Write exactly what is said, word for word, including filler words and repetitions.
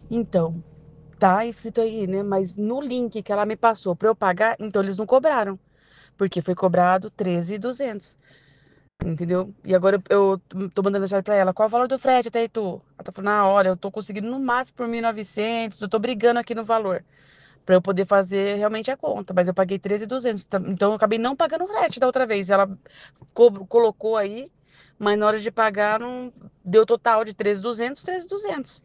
Então, tá escrito aí, né, mas no link que ela me passou pra eu pagar, então eles não cobraram, porque foi cobrado treze e duzentos, entendeu? E agora eu eu tô mandando mensagem pra ela: "Qual é o valor do frete até Itu?" Ela tá falando: "Ah, olha, eu tô conseguindo no máximo por mil e novecentos, eu tô brigando aqui no valor, pra eu poder fazer realmente a conta, mas eu paguei treze e duzentos, tá, então eu acabei não pagando o frete da outra vez". Ela co colocou aí, mas na hora de pagar não deu total de treze e duzentos, treze e duzentos.